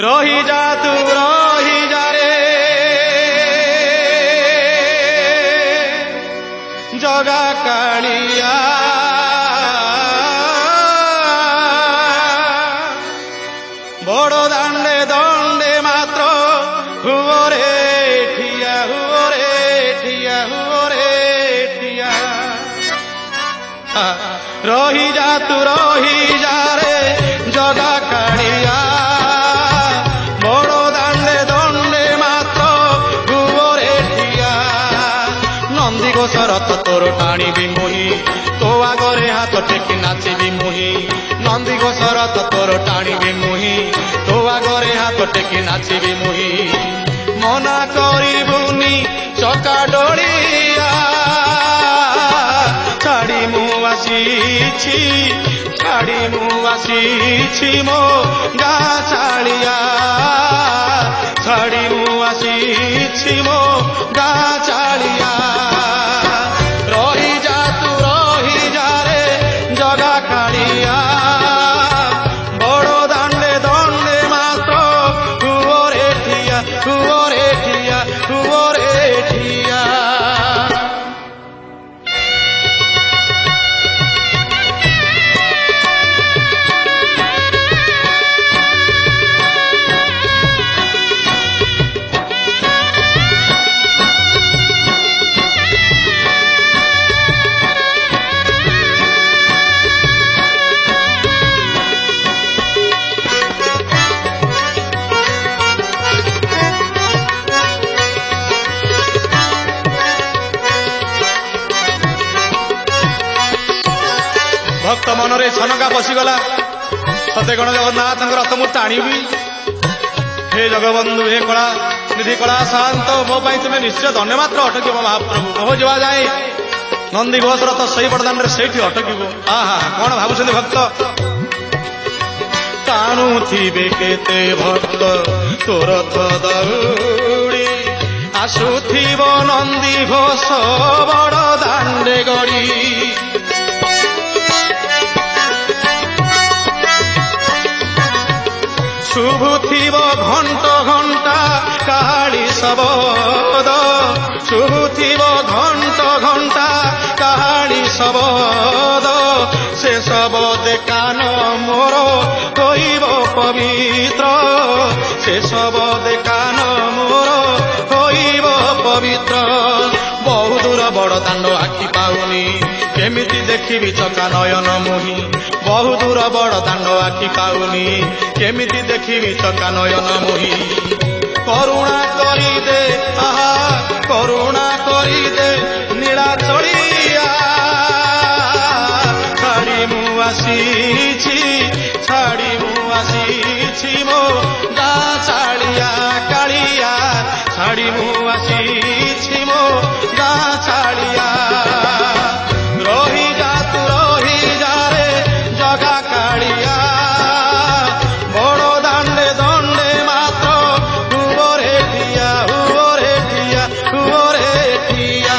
रही जा तू रही जा रे जगा कालिया बड़ दांडे दंडे मात्र हुओ रे ठिया हुओ रे ठिया हुओ रे ठिया रही जा तू रही जा रे जगा कालिया बड़ दांडे दंडे मात्र हुओ रे ठिया नंदी घोषरथ तोर टाणी मुही तो आगरे हाथ टेकी नाचिबी मुही नंदी घोषरथ तोर टाणी मुही तो आगरे हाथ टेकी नाचिबी मुही मना करिबुनी चका डोलिया छाड़ी मु आसीछि मो गा छाड़िया छाड़ी मु आसीछि मो गा छाड़िया रही जा तू रही जा रे जगा कालिया बड़ दांडे दंडे मात्र हुओ रे ठिया हुओ रे ठिया हुओ रे ठिया भक्त मनरे छनका पशिगला सते गण जगन्नाथ रथ मु टाणी हे जगबंधु हे कला निधि कला शांत मो तुम्हें निश्चय धन्यवाद अटक महाप्रभु कह जा जाए नंदी घोष रथ सही बड़दान से अटक आहा कौन भावुं भक्त टाणु थे केते भक्त तोरथ दौड़ी आसुथिब नंदी घोष बड़ दांडे गड़ी शुभुथिब घंट घंटा काहाली शबद शुभुथिब घंट घंटा काहाली शबद से शबद कान मोर होइब पवित्र से शबद कान मोर होइब पवित्र बहु दूर बड़ दांड आखि पाउनी केमिति देखिबि चका नयन मुही बहु दूर बड़ दांड आखि पाउनी केमिति देखिबि चका नयन मुही करुणा करी दे आहा करुणा करी दे नीला चढ़िया छाड़ी मु आसीछि मो गा छाड़िया कालिया छाड़ी मु आसीछि मो गा छाड़िया रही जा तू रही जा रे जगा कालिया बड़ दांडे दंडे मात्र हुओ रे ठिया हुओ रे ठिया हुओ रे ठिया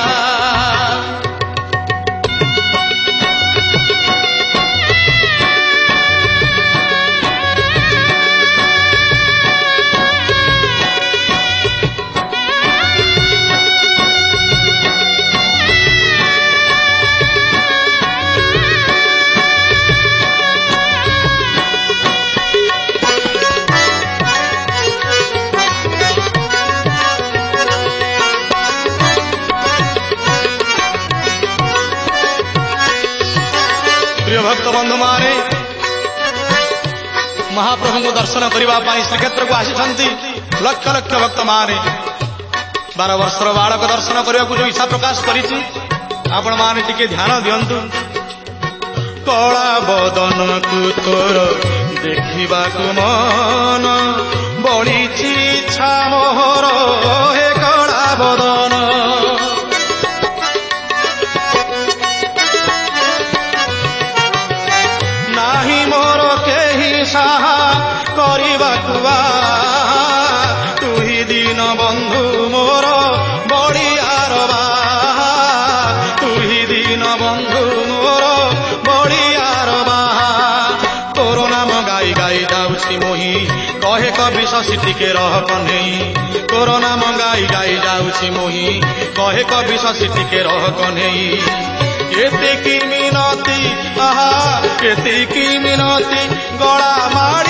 भक्त बंधु माने महाप्रभु को दर्शन करने श्रीक्षेत्र को आसी लक्ष लक्ष भक्त माने 12 वर्षर बालक दर्शन करने को जो इच्छा प्रकाश करिछि आपण माने टिके ध्यान दियंतु कला बदन को तोर देखिबा को मन बढिछि इच्छा मोहर हे कला बदन साहा करवा तुही दिन बंधु मोर बड़ियार बाहा तुही दिन बंधु मोर बड़ियार बाहा तोर नाम गाई गाई जाऊँ मोही कहे कवि शशि टिके रह कन्हई कोरोना मंगाई गाई जाउछि मोही कहे कवि शशि टिके रह कन्हई केतिकी मिनती आहा केतिकी मिनती गला